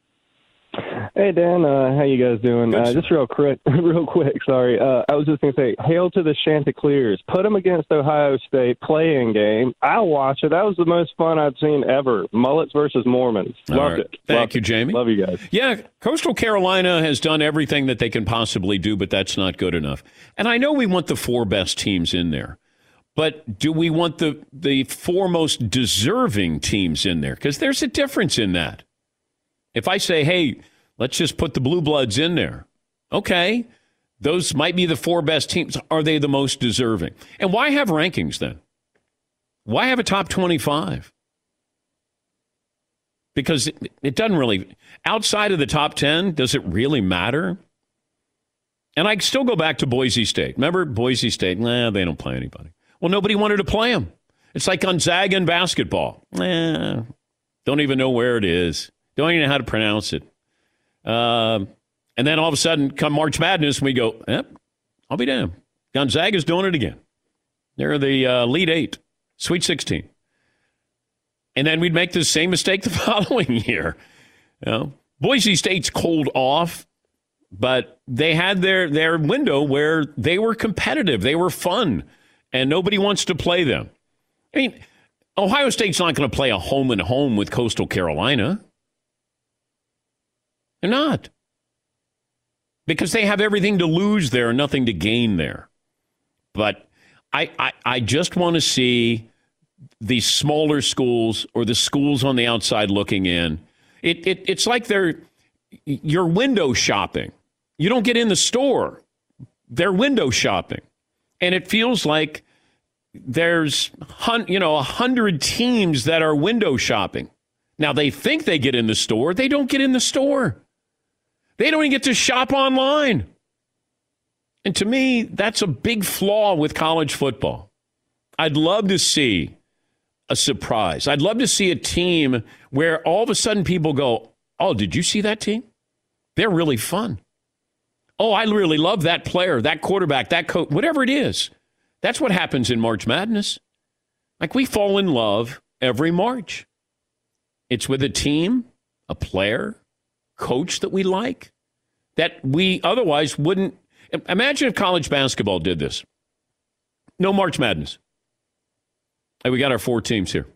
Hey, Dan. Uh, how you guys doing? Uh, just real quick. real quick. Sorry. Uh, I was just going to say, hail to the Chanticleers. Put them against Ohio State playing game. I'll watch it. That was the most fun I've seen ever. Mullets versus Mormons. All Loved right. it. Thank Loved you, it. Jamie. Love you guys. Yeah, Coastal Carolina has done everything that they can possibly do, but that's not good enough. And I know we want the four best teams in there. But do we want the, the four most deserving teams in there? Because there's a difference in that. If I say, hey, let's just put the Blue Bloods in there. Okay, those might be the four best teams. Are they the most deserving? And why have rankings then? Why have a top twenty-five? Because it, it doesn't really, outside of the top ten, does it really matter? And I still go back to Boise State. Remember Boise State? Nah, they don't play anybody. Well, nobody wanted to play them. It's like Gonzaga in basketball. Eh, don't even know where it is. Don't even know how to pronounce it. Uh, and then all of a sudden, come March Madness, we go, yep, I'll be damned. Gonzaga's doing it again. They're the uh, Elite Eight, Sweet sixteen. And then we'd make the same mistake the following year. You know, Boise State's cold off, but they had their, their window where they were competitive. They were fun. And nobody wants to play them. I mean, Ohio State's not going to play a home and home with Coastal Carolina. They're not. Because they have everything to lose there and nothing to gain there. But I, I, I just want to see the smaller schools or the schools on the outside looking in. It, it it's like they're you're window shopping. You don't get in the store. They're window shopping. And it feels like there's you know a hundred teams that are window shopping. Now they think they get in the store. They don't get in the store. They don't even get to shop online. And to me, that's a big flaw with college football. I'd love to see a surprise. I'd love to see a team where all of a sudden people go, oh, did you see that team? They're really fun. Oh, I really love that player, that quarterback, that coach, whatever it is. That's what happens in March Madness. Like we fall in love every March. It's with a team, a player, coach that we like, that we otherwise wouldn't. Imagine if college basketball did this. No March Madness. Hey, we got our four teams here.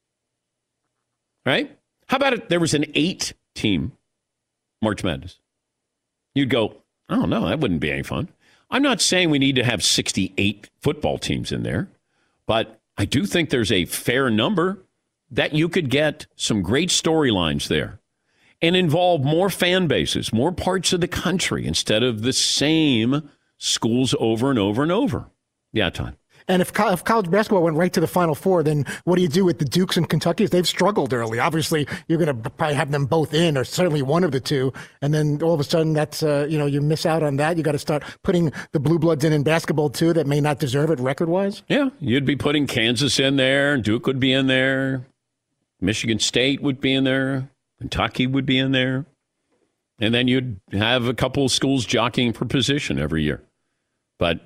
Right? How about if there was an eight-team March Madness? You'd go, oh, no, that wouldn't be any fun. I'm not saying we need to have sixty-eight football teams in there, but I do think there's a fair number that you could get some great storylines there and involve more fan bases, more parts of the country instead of the same schools over and over and over. Yeah, Todd. And if, co- if college basketball went right to the Final Four, then what do you do with the Dukes and Kentuckys? They've struggled early. Obviously, you're going to probably have them both in, or certainly one of the two. And then all of a sudden, that's uh, you know you miss out on that. You got to start putting the Blue Bloods in in basketball too that may not deserve it record-wise. Yeah, you'd be putting Kansas in there. Duke would be in there. Michigan State would be in there. Kentucky would be in there. And then you'd have a couple of schools jockeying for position every year. But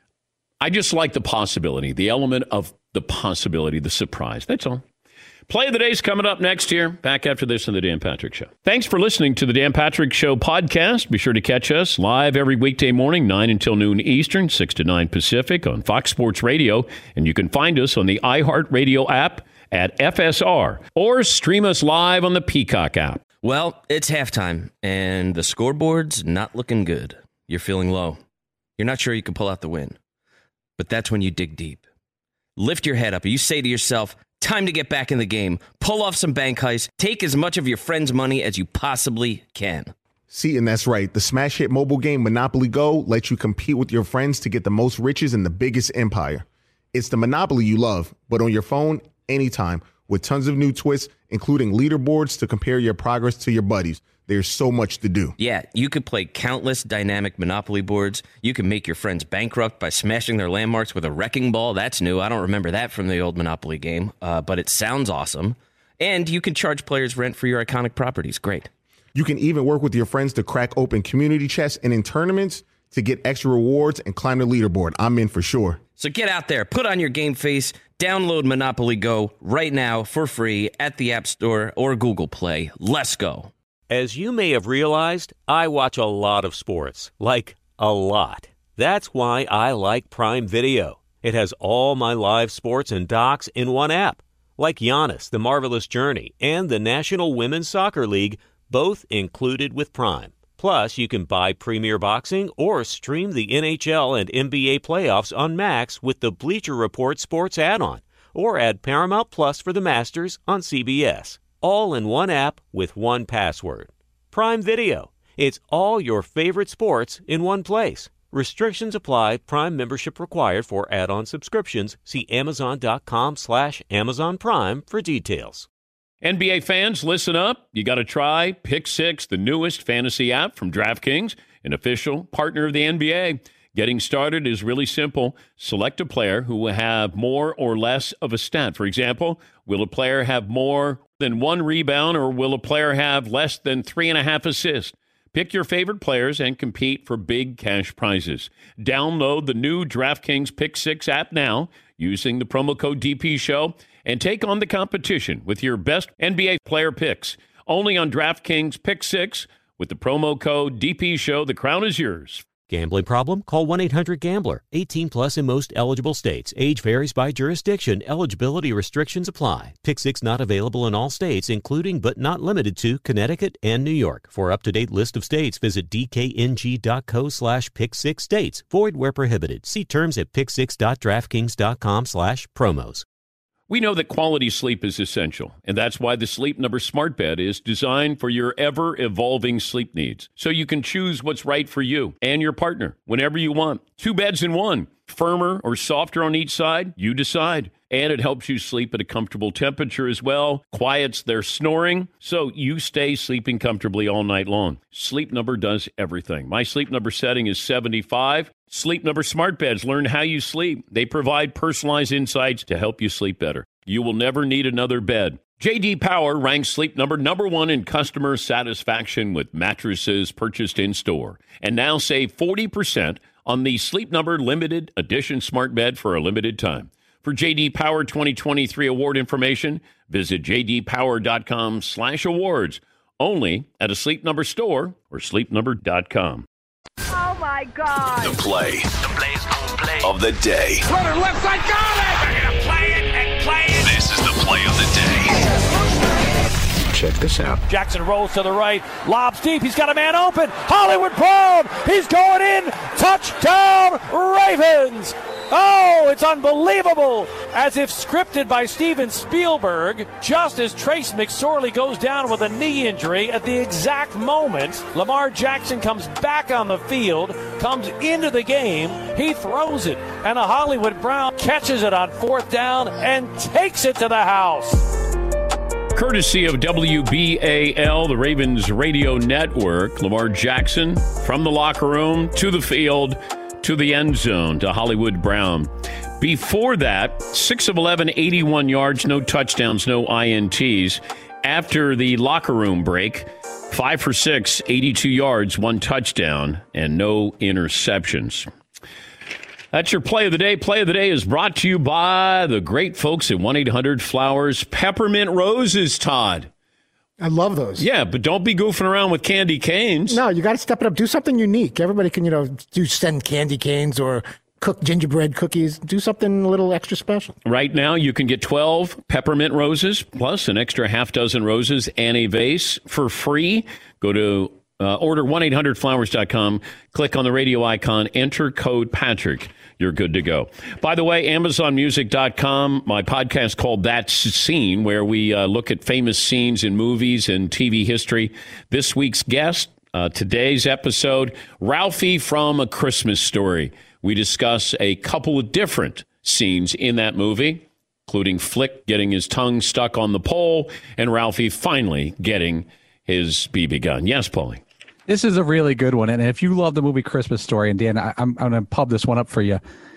I just like the possibility, the element of the possibility, the surprise. That's all. Play of the Day's coming up next year. Back after this on The Dan Patrick Show. Thanks for listening to The Dan Patrick Show podcast. Be sure to catch us live every weekday morning, nine until noon Eastern, six to nine Pacific on Fox Sports Radio. And you can find us on the iHeartRadio app at F S R or stream us live on the Peacock app. Well, it's halftime, and the scoreboard's not looking good. You're feeling low. You're not sure you can pull out the win. But that's when you dig deep. Lift your head up, and you say to yourself, time to get back in the game. Pull off some bank heists. Take as much of your friend's money as you possibly can. See, and that's right. The smash hit mobile game Monopoly Go lets you compete with your friends to get the most riches in the biggest empire. It's the Monopoly you love, but on your phone, anytime, with tons of new twists, including leaderboards to compare your progress to your buddies. There's so much to do. Yeah, you could play countless dynamic Monopoly boards. You can make your friends bankrupt by smashing their landmarks with a wrecking ball. That's new. I don't remember that from the old Monopoly game, uh, but it sounds awesome. And you can charge players rent for your iconic properties. Great. You can even work with your friends to crack open community chests and in tournaments to get extra rewards and climb the leaderboard. I'm in for sure. So get out there, put on your game face, download Monopoly Go right now for free at the App Store or Google Play. Let's go. As you may have realized, I watch a lot of sports, like a lot. That's why I like Prime Video. It has all my live sports and docs in one app, like Giannis, The Marvelous Journey, and the National Women's Soccer League, both included with Prime. Plus, you can buy Premier Boxing or stream the N H L and N B A playoffs on Max with the Bleacher Report Sports add-on, or add Paramount Plus for the Masters on C B S. All in one app with one password. Prime Video. It's all your favorite sports in one place. Restrictions apply. Prime membership required for add-on subscriptions. See Amazon.com slash Amazon Prime for details. N B A fans, listen up. You got to try Pick Six, the newest fantasy app from DraftKings, an official partner of the N B A. Getting started is really simple. Select a player who will have more or less of a stat. For example, will a player have more than one rebound, or will a player have less than three and a half assists? Pick your favorite players and compete for big cash prizes. Download the new DraftKings Pick Six app now using the promo code D P Show and take on the competition with your best N B A player picks. Only on DraftKings Pick Six with the promo code D P Show. The crown is yours. Gambling problem? Call one eight hundred gambler. eighteen plus in most eligible states. Age varies by jurisdiction. Eligibility restrictions apply. Pick six not available in all states, including but not limited to Connecticut and New York. For up-to-date list of states, visit dkng.co slash pick six states. Void where prohibited. See terms at pick six dot draftkings dot com slash promos. We know that quality sleep is essential, and that's why the Sleep Number Smart Bed is designed for your ever-evolving sleep needs, so you can choose what's right for you and your partner whenever you want. Two beds in one, firmer or softer on each side, you decide. And it helps you sleep at a comfortable temperature as well, quiets their snoring, so you stay sleeping comfortably all night long. Sleep Number does everything. My Sleep Number setting is seventy-five. Sleep Number Smart Beds learn how you sleep. They provide personalized insights to help you sleep better. You will never need another bed. J D Power ranks Sleep Number number one in customer satisfaction with mattresses purchased in-store. And now save forty percent on the Sleep Number Limited Edition Smart Bed for a limited time. For J D Power twenty twenty-three award information, visit jdpower.com slash awards. Only at a Sleep Number store or sleep number dot com. Oh, my God. The play, the play's gonna play of the day. Runner left side, got it! They're going to play it and play it. This is the play of the day. Check this out. Jackson rolls to the right, lobs deep. He's got a man open. Hollywood Brown. He's going in. Touchdown, Ravens. Oh, it's unbelievable. As if scripted by Steven Spielberg, just as Trace McSorley goes down with a knee injury at the exact moment, Lamar Jackson comes back on the field, comes into the game, he throws it, and a Hollywood Brown catches it on fourth down and takes it to the house. Courtesy of W B A L, the Ravens radio network, Lamar Jackson from the locker room to the field to the end zone to Hollywood Brown. Before that, six of eleven, eighty-one yards, no touchdowns, no I N Ts. After the locker room break, five for six, eighty-two yards, one touchdown, and no interceptions. That's your play of the day. Play of the day is brought to you by the great folks at one eight hundred flowers Peppermint Roses, Todd. I love those. Yeah, but don't be goofing around with candy canes. No, you got to step it up. Do something unique. Everybody can, you know, do send candy canes or cook gingerbread cookies. Do something a little extra special. Right now, you can get twelve peppermint roses plus an extra half dozen roses and a vase for free. Go to uh, order one eight hundred flowers dot com. Click on the radio icon. Enter code Patrick. You're good to go. By the way, amazon music dot com, my podcast called That Scene, where we uh, look at famous scenes in movies and T V history. This week's guest, uh, today's episode, Ralphie from A Christmas Story. We discuss a couple of different scenes in that movie, including Flick getting his tongue stuck on the pole and Ralphie finally getting his B B gun. Yes, Paulie. This is a really good one. And if you love the movie Christmas Story, and Dan, I, I'm, I'm going to pub this one up for you.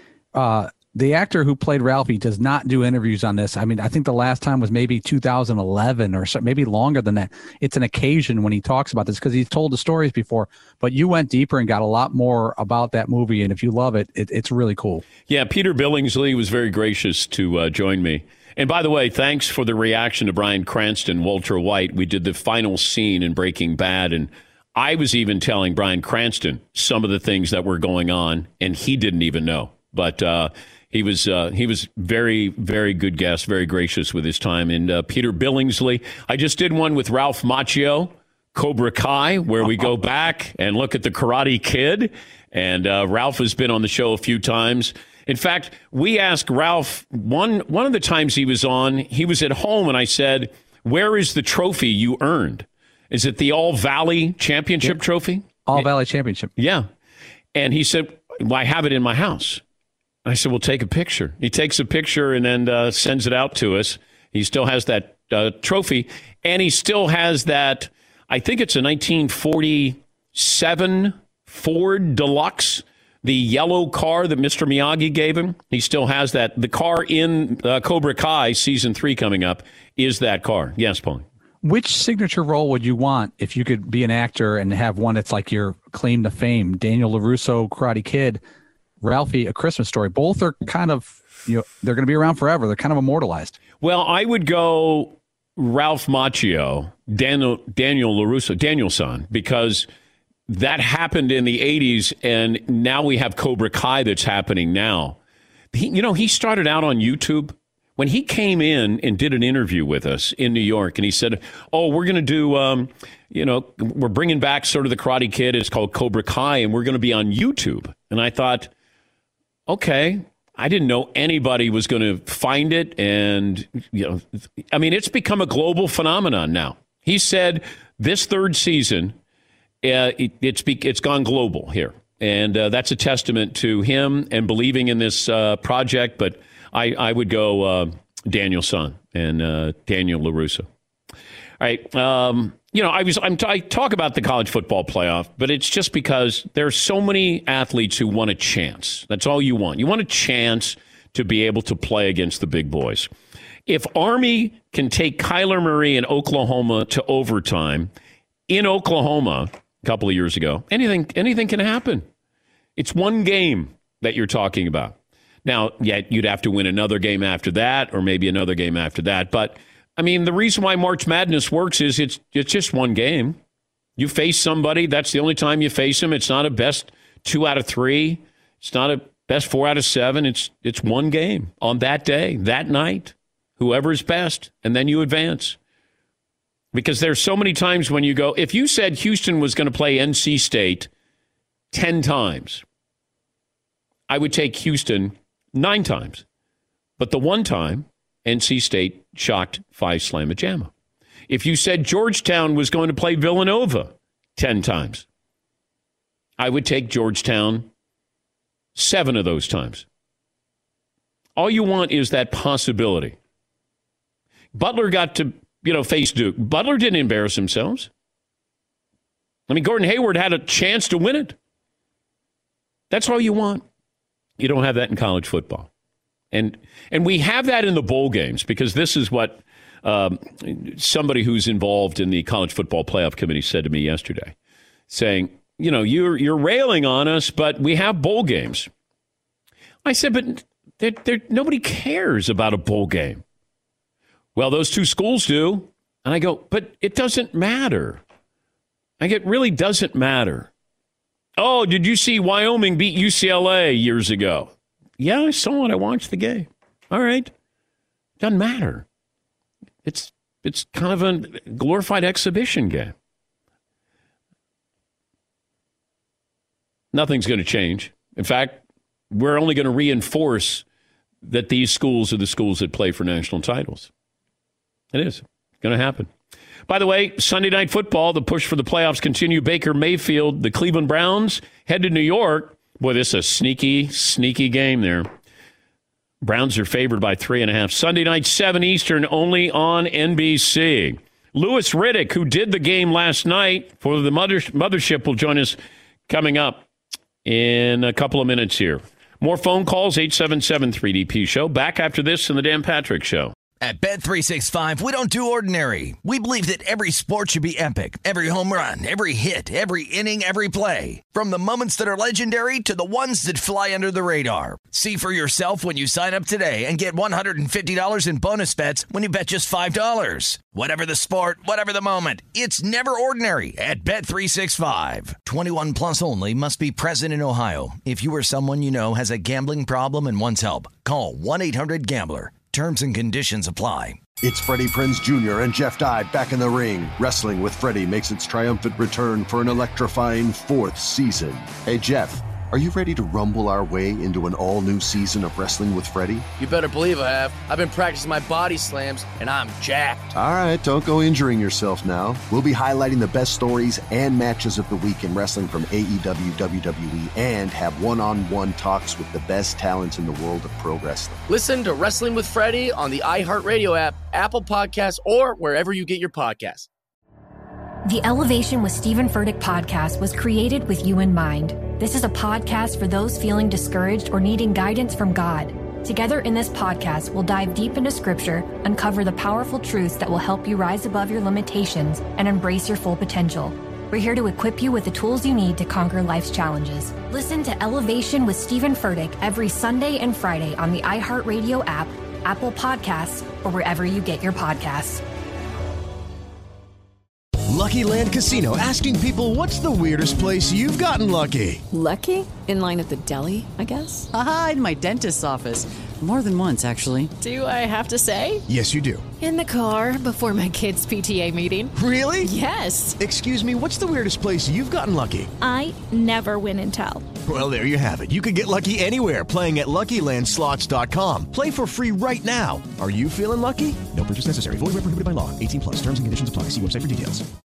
Uh, the actor who played Ralphie does not do interviews on this. I mean, I think the last time was maybe two thousand eleven or so, maybe longer than that. It's an occasion when he talks about this because he's told the stories before. But you went deeper and got a lot more about that movie. And if you love it, it it's really cool. Yeah, Peter Billingsley was very gracious to uh, join me. And by the way, thanks for the reaction to Bryan Cranston, Walter White. We did the final scene in Breaking Bad, and I was even telling Bryan Cranston some of the things that were going on, and he didn't even know. But uh, he was uh, he was very, very good guest, very gracious with his time. And uh, Peter Billingsley, I just did one with Ralph Macchio, Cobra Kai, where we go back and look at the Karate Kid. And uh, Ralph has been on the show a few times. In fact, we asked Ralph, one, one of the times he was on, he was at home, and I said, where is the trophy you earned? Is it the All Valley Championship yeah. trophy? All Valley Championship. Yeah. And he said, well, I have it in my house. I said, well, take a picture. He takes a picture and then uh, sends it out to us. He still has that uh, trophy. And he still has that, I think it's a nineteen forty-seven Ford Deluxe, the yellow car that Mister Miyagi gave him. He still has that. The car in uh, Cobra Kai season three coming up is that car. Yes, Paul. Which signature role would you want if you could be an actor and have one that's like your claim to fame? Daniel LaRusso, Karate Kid, Ralphie, A Christmas Story. Both are kind of, you know, they're going to be around forever. They're kind of immortalized. Well, I would go Ralph Macchio, Daniel, Daniel LaRusso, Daniel-san, because that happened in the eighties, and now we have Cobra Kai that's happening now. He, you know, he started out on YouTube. When he came in and did an interview with us in New York, and he said, oh, we're going to do, um, you know, we're bringing back sort of the Karate Kid. It's called Cobra Kai, and we're going to be on YouTube. And I thought, okay, I didn't know anybody was going to find it. And, you know, I mean, it's become a global phenomenon now. He said this third season, uh, it, it's, be, it's gone global here. And uh, that's a testament to him and believing in this uh, project. But I, I would go uh, Daniel Son and uh, Daniel LaRusso. All right. Um, you know, I was I'm, I talk about the college football playoff, but it's just because there are so many athletes who want a chance. That's all you want. You want a chance to be able to play against the big boys. If Army can take Kyler Murray in Oklahoma to overtime in Oklahoma a couple of years ago, anything anything can happen. It's one game that you're talking about. Now, yeah, you'd have to win another game after that, or maybe another game after that. But, I mean, the reason why March Madness works is it's it's just one game. You face somebody, that's the only time you face them. It's not a best two out of three. It's not a best four out of seven. It's it's one game on that day, that night, whoever's best, and then you advance. Because there's so many times when you go, if you said Houston was going to play N C State ten times, I would take Houston nine times. But the one time, N C State shocked Phi Slamma Jamma. If you said Georgetown was going to play Villanova ten times, I would take Georgetown seven of those times. All you want is that possibility. Butler got to, you know, face Duke. Butler didn't embarrass themselves. I mean, Gordon Hayward had a chance to win it. That's all you want. You don't have that in college football. And and we have that in the bowl games, because this is what um, somebody who's involved in the college football playoff committee said to me yesterday, saying, you know, you're you're railing on us, but we have bowl games. I said, but they're, they're, nobody cares about a bowl game. Well, those two schools do. And I go, but it doesn't matter. Like, it really doesn't matter. Oh, did you see Wyoming beat U C L A years ago? Yeah, I saw it. I watched the game. All right. Doesn't matter. It's it's kind of a glorified exhibition game. Nothing's going to change. In fact, we're only going to reinforce that these schools are the schools that play for national titles. It is going to happen. By the way, Sunday Night Football, the push for the playoffs continue. Baker Mayfield, the Cleveland Browns, head to New York. Boy, this is a sneaky, sneaky game there. Browns are favored by three and a half. Sunday night, seven Eastern, only on N B C. Louis Riddick, who did the game last night for the mother- mothership, will join us coming up in a couple of minutes here. More phone calls, eight seven seven three D P show. Back after this in the Dan Patrick Show. At Bet three sixty-five, we don't do ordinary. We believe that every sport should be epic. Every home run, every hit, every inning, every play. From the moments that are legendary to the ones that fly under the radar. See for yourself when you sign up today and get one hundred fifty dollars in bonus bets when you bet just five dollars. Whatever the sport, whatever the moment, it's never ordinary at Bet three sixty-five. twenty-one plus only. Must be present in Ohio. If you or someone you know has a gambling problem and wants help, call one eight hundred gambler. Terms and conditions apply. It's Freddie Prinze Junior and Jeff Dye back in the ring. Wrestling with Freddie makes its triumphant return for an electrifying fourth season. Hey, Jeff, are you ready to rumble our way into an all-new season of Wrestling with Freddie? You better believe I have. I've been practicing my body slams, and I'm jacked. All right, don't go injuring yourself now. We'll be highlighting the best stories and matches of the week in wrestling from A E W, W W E, and have one-on-one talks with the best talents in the world of pro wrestling. Listen to Wrestling with Freddie on the iHeartRadio app, Apple Podcasts, or wherever you get your podcasts. The Elevation with Stephen Furtick podcast was created with you in mind. This is a podcast for those feeling discouraged or needing guidance from God. Together in this podcast, we'll dive deep into Scripture, uncover the powerful truths that will help you rise above your limitations and embrace your full potential. We're here to equip you with the tools you need to conquer life's challenges. Listen to Elevation with Stephen Furtick every Sunday and Friday on the iHeartRadio app, Apple Podcasts, or wherever you get your podcasts. Lucky Land Casino, asking people, what's the weirdest place you've gotten lucky? Lucky? In line at the deli, I guess? Aha, in my dentist's office. More than once, actually. Do I have to say? Yes, you do. In the car before my kids' P T A meeting. Really? Yes. Excuse me, what's the weirdest place you've gotten lucky? I never win and tell. Well, there you have it. You can get lucky anywhere, playing at Lucky Land Slots dot com. Play for free right now. Are you feeling lucky? No purchase necessary. Void where prohibited by law. eighteen plus. Terms and conditions apply. See website for details.